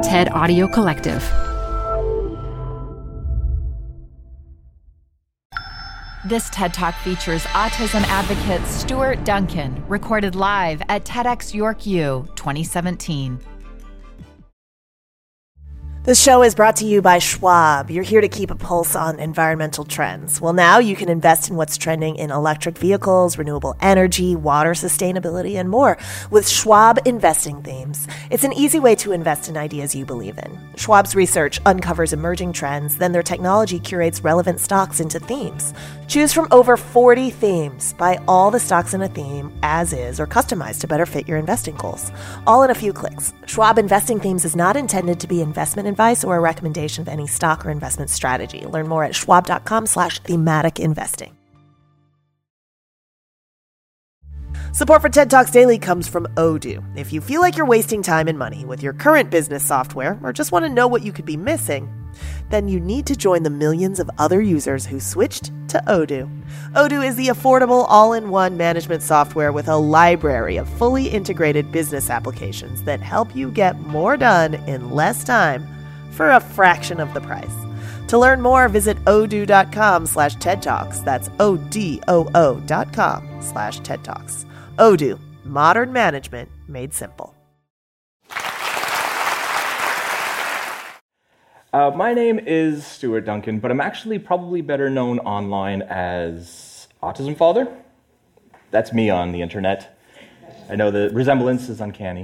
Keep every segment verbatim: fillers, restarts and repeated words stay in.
TED Audio Collective. This TED Talk features autism advocate Stuart Duncan, recorded live at TEDx York U twenty seventeen. This show is brought to you by Schwab. You're here to keep a pulse on environmental trends. Well, now you can invest in what's trending in electric vehicles, renewable energy, water sustainability, and more with Schwab Investing Themes. It's an easy way to invest in ideas you believe in. Schwab's research uncovers emerging trends, then their technology curates relevant stocks into themes. Choose from over forty themes. Buy all the stocks in a theme as is or customized to better fit your investing goals. All in a few clicks. Schwab Investing Themes is not intended to be investment advice or a recommendation of any stock or investment strategy. Learn more at schwab.com slash thematic investing. Support for TED Talks Daily comes from Odoo. If you feel like you're wasting time and money with your current business software or just want to know what you could be missing, then you need to join the millions of other users who switched to Odoo. Odoo is the affordable all-in-one management software with a library of fully integrated business applications that help you get more done in less time for a fraction of the price. To learn more, visit odoo.com slash TED Talks. That's O-D-O-O dot com slash TED Talks. Odoo, modern management made simple. Uh, my name is Stuart Duncan, but I'm actually probably better known online as Autism Father. That's me on the internet. I know the resemblance is uncanny.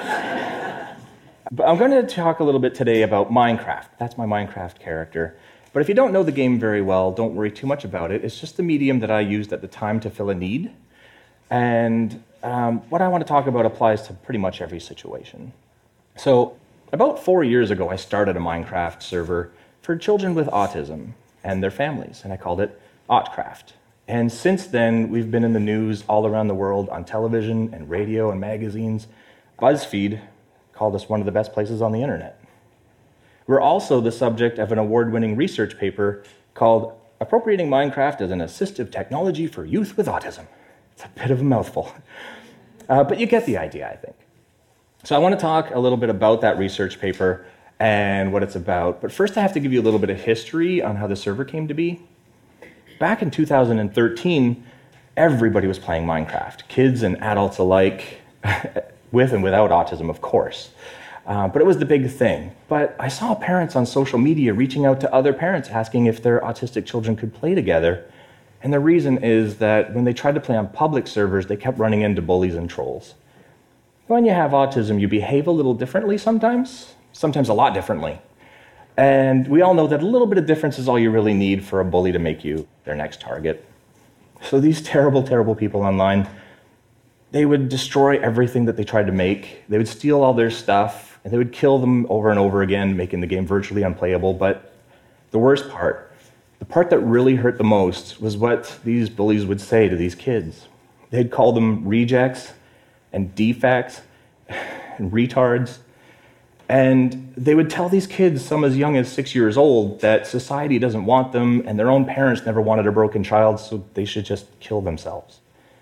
But I'm going to talk a little bit today about Minecraft. That's my Minecraft character. But if you don't know the game very well, don't worry too much about it. It's just the medium that I used at the time to fill a need. And um, what I want to talk about applies to pretty much every situation. So, about four years ago, I started a Minecraft server for children with autism and their families, and I called it Autcraft. And since then, we've been in the news all around the world on television and radio and magazines. BuzzFeed called us one of the best places on the internet. We're also the subject of an award-winning research paper called Appropriating Minecraft as an Assistive Technology for Youth with Autism. It's a bit of a mouthful, uh, but you get the idea, I think. So I want to talk a little bit about that research paper and what it's about. But first I have to give you a little bit of history on how the server came to be. Back in two thousand thirteen, everybody was playing Minecraft, kids and adults alike, with and without autism, of course. Uh, but it was the big thing. But I saw parents on social media reaching out to other parents asking if their autistic children could play together. And the reason is that when they tried to play on public servers, they kept running into bullies and trolls. When you have autism, you behave a little differently sometimes, sometimes a lot differently. And we all know that a little bit of difference is all you really need for a bully to make you their next target. So these terrible, terrible people online, they would destroy everything that they tried to make. They would steal all their stuff, and they would kill them over and over again, making the game virtually unplayable. But the worst part, the part that really hurt the most, was what these bullies would say to these kids. They'd call them rejects, and defects, and retards. And they would tell these kids, some as young as six years old, that society doesn't want them, and their own parents never wanted a broken child, so they should just kill themselves.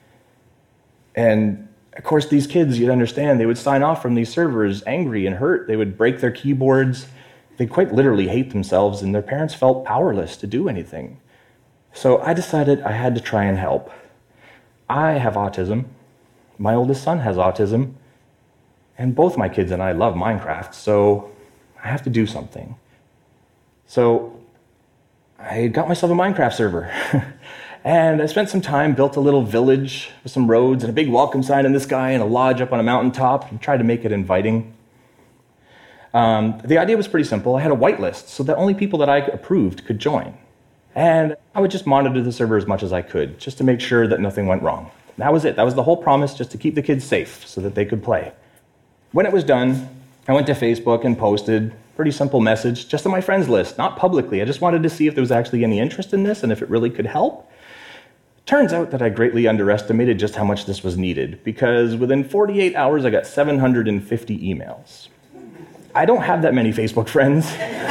And, of course, these kids, you'd understand, they would sign off from these servers angry and hurt. They would break their keyboards. They'd quite literally hate themselves, and their parents felt powerless to do anything. So I decided I had to try and help. I have autism. My oldest son has autism, and both my kids and I love Minecraft, so I have to do something. So I got myself a Minecraft server, and I spent some time, built a little village with some roads and a big welcome sign in the sky and a lodge up on a mountaintop, and tried to make it inviting. Um, the idea was pretty simple. I had a whitelist so that only people that I approved could join. And I would just monitor the server as much as I could, just to make sure that nothing went wrong. That was it. That was the whole promise, just to keep the kids safe so that they could play. When it was done, I went to Facebook and posted a pretty simple message just to my friends list, not publicly. I just wanted to see if there was actually any interest in this and if it really could help. Turns out that I greatly underestimated just how much this was needed, because within forty-eight hours, I got seven hundred fifty emails. I don't have that many Facebook friends.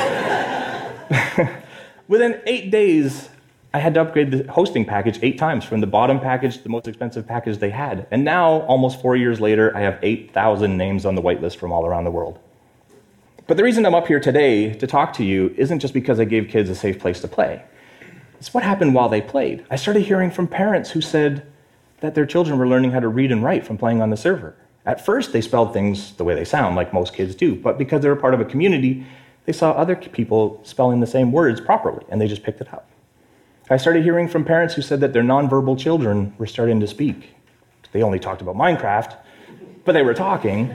Within eight days, I had to upgrade the hosting package eight times, from the bottom package to the most expensive package they had. And now, almost four years later, I have eight thousand names on the whitelist from all around the world. But the reason I'm up here today to talk to you isn't just because I gave kids a safe place to play. It's what happened while they played. I started hearing from parents who said that their children were learning how to read and write from playing on the server. At first, they spelled things the way they sound, like most kids do, but because they were part of a community, they saw other people spelling the same words properly, and they just picked it up. I started hearing from parents who said that their nonverbal children were starting to speak. They only talked about Minecraft, but they were talking.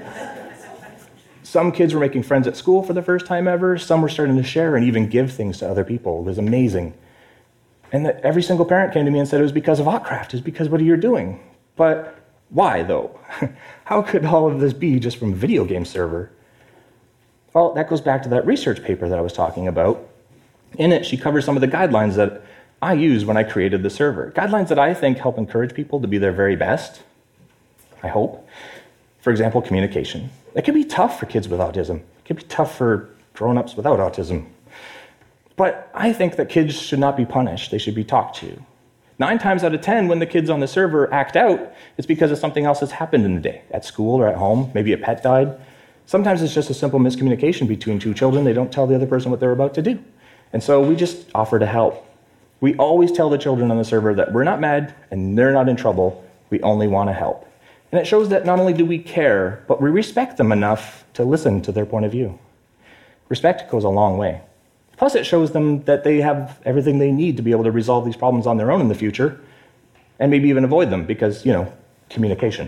Some kids were making friends at school for the first time ever. Some were starting to share and even give things to other people. It was amazing. And that every single parent came to me and said it was because of Otcraft. It was because of what you're doing. But why, though? How could all of this be just from a video game server? Well, that goes back to that research paper that I was talking about. In it, she covers some of the guidelines that I used when I created the server. Guidelines that I think help encourage people to be their very best, I hope. For example, communication. It can be tough for kids with autism. It can be tough for grown-ups without autism. But I think that kids should not be punished. They should be talked to. Nine times out of ten, when the kids on the server act out, it's because of something else that's happened in the day, at school or at home. Maybe a pet died. Sometimes it's just a simple miscommunication between two children. They don't tell the other person what they're about to do. And so we just offer to help. We always tell the children on the server that we're not mad and they're not in trouble. We only want to help. And it shows that not only do we care, but we respect them enough to listen to their point of view. Respect goes a long way. Plus, it shows them that they have everything they need to be able to resolve these problems on their own in the future, and maybe even avoid them because, you know, communication.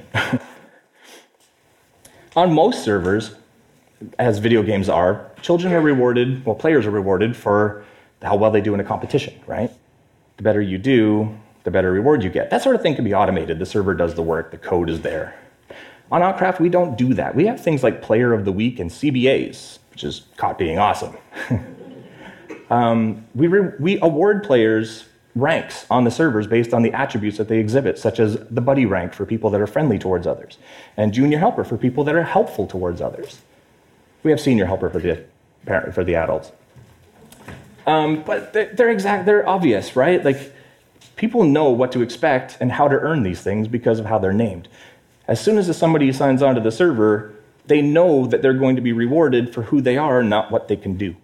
On most servers, as video games are, children are rewarded, well, players are rewarded for how well they do in a competition, right? The better you do, the better reward you get. That sort of thing can be automated. The server does the work, the code is there. On Otcraft, we don't do that. We have things like Player of the Week and C B As, which is caught being awesome. um, we, re- we award players ranks on the servers based on the attributes that they exhibit, such as the buddy rank for people that are friendly towards others, and junior helper for people that are helpful towards others. We have senior helper for the parent, for the adults. Um, but they're, they're exact, they're obvious, right? Like, people know what to expect and how to earn these things because of how they're named. As soon as somebody signs onto the server, they know that they're going to be rewarded for who they are, not what they can do.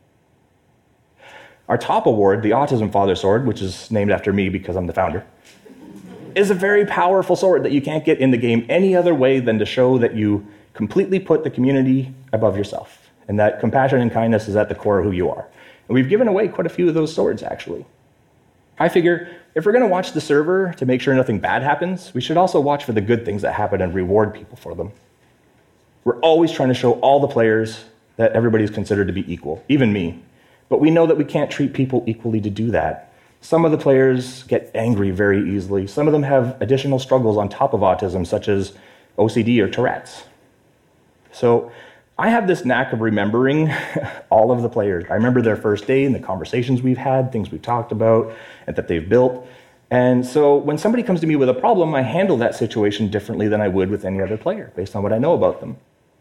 Our top award, the Autism Father Sword, which is named after me because I'm the founder, is a very powerful sword that you can't get in the game any other way than to show that you completely put the community above yourself, and that compassion and kindness is at the core of who you are. And we've given away quite a few of those swords, actually. I figure if we're going to watch the server to make sure nothing bad happens, we should also watch for the good things that happen and reward people for them. We're always trying to show all the players that everybody's considered to be equal, even me. But we know that we can't treat people equally to do that. Some of the players get angry very easily. Some of them have additional struggles on top of autism, such as O C D or Tourette's. So I have this knack of remembering all of the players. I remember their first day and the conversations we've had, things we've talked about, and that they've built. And so when somebody comes to me with a problem, I handle that situation differently than I would with any other player, based on what I know about them.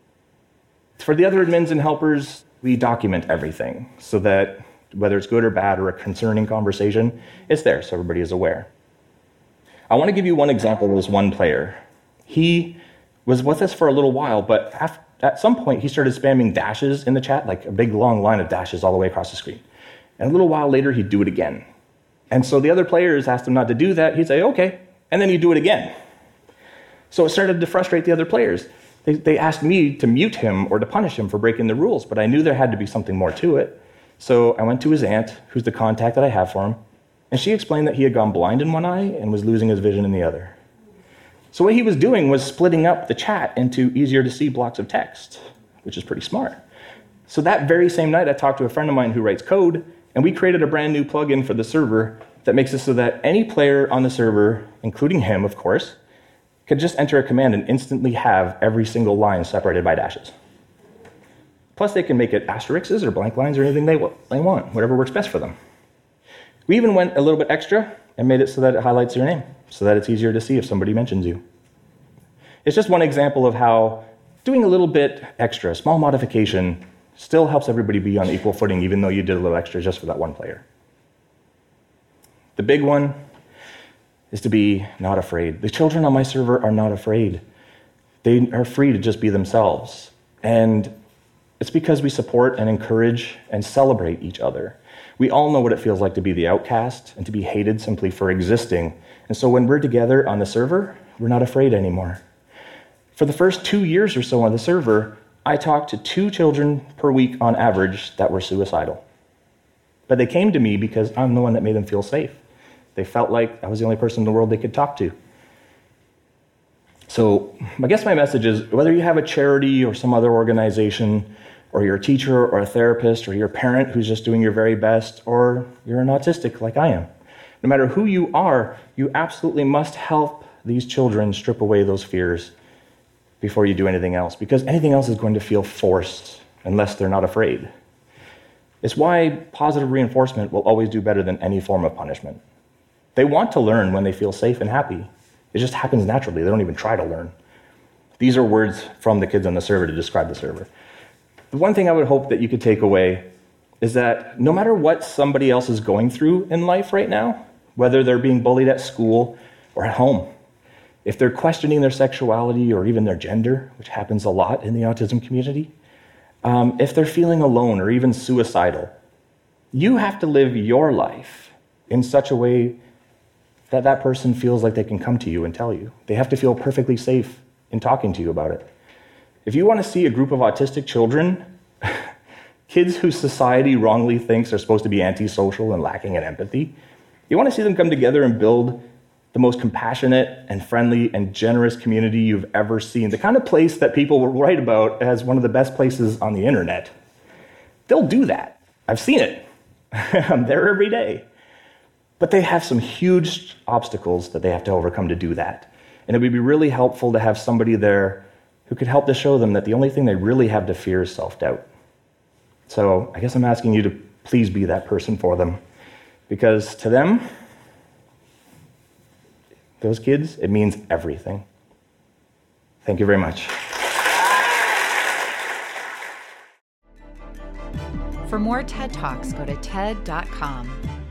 For the other admins and helpers, we document everything so that whether it's good or bad or a concerning conversation, it's there so everybody is aware. I want to give you one example of this one player. He was with us for a little while, but after at some point, he started spamming dashes in the chat, like a big, long line of dashes all the way across the screen. And a little while later, he'd do it again. And so the other players asked him not to do that. He'd say, okay, and then he'd do it again. So it started to frustrate the other players. They, they asked me to mute him or to punish him for breaking the rules, but I knew there had to be something more to it. So I went to his aunt, who's the contact that I have for him, and she explained that he had gone blind in one eye and was losing his vision in the other. So what he was doing was splitting up the chat into easier-to-see blocks of text, which is pretty smart. So that very same night, I talked to a friend of mine who writes code, and we created a brand new plugin for the server that makes it so that any player on the server, including him, of course, could just enter a command and instantly have every single line separated by dashes. Plus, they can make it asterisks or blank lines or anything they want, whatever works best for them. We even went a little bit extra and made it so that it highlights your name, so that it's easier to see if somebody mentions you. It's just one example of how doing a little bit extra, a small modification, still helps everybody be on equal footing, even though you did a little extra just for that one player. The big one is to be not afraid. The children on my server are not afraid. They are free to just be themselves. And It's because we support and encourage and celebrate each other. We all know what it feels like to be the outcast and to be hated simply for existing. And so when we're together on the server, we're not afraid anymore. For the first two years or so on the server, I talked to two children per week on average that were suicidal. But they came to me because I'm the one that made them feel safe. They felt like I was the only person in the world they could talk to. So I guess my message is, whether you have a charity or some other organization, or you're a teacher or a therapist, or you're a parent who's just doing your very best, or you're an autistic like I am, no matter who you are, you absolutely must help these children strip away those fears before you do anything else, because anything else is going to feel forced unless they're not afraid. It's why positive reinforcement will always do better than any form of punishment. They want to learn when they feel safe and happy. It just happens naturally. They don't even try to learn. These are words from the kids on the server to describe the server. The one thing I would hope that you could take away is that no matter what somebody else is going through in life right now, whether they're being bullied at school or at home, if they're questioning their sexuality or even their gender, which happens a lot in the autism community, um, if they're feeling alone or even suicidal, you have to live your life in such a way that that person feels like they can come to you and tell you. They have to feel perfectly safe in talking to you about it. If you want to see a group of autistic children, kids who society wrongly thinks are supposed to be antisocial and lacking in empathy, you want to see them come together and build the most compassionate and friendly and generous community you've ever seen, the kind of place that people will write about as one of the best places on the internet. They'll do that. I've seen it. I'm there every day. But they have some huge obstacles that they have to overcome to do that. And it would be really helpful to have somebody there who could help to show them that the only thing they really have to fear is self-doubt. So I guess I'm asking you to please be that person for them. Because to them, those kids, it means everything. Thank you very much. For more TED Talks, go to T E D dot com.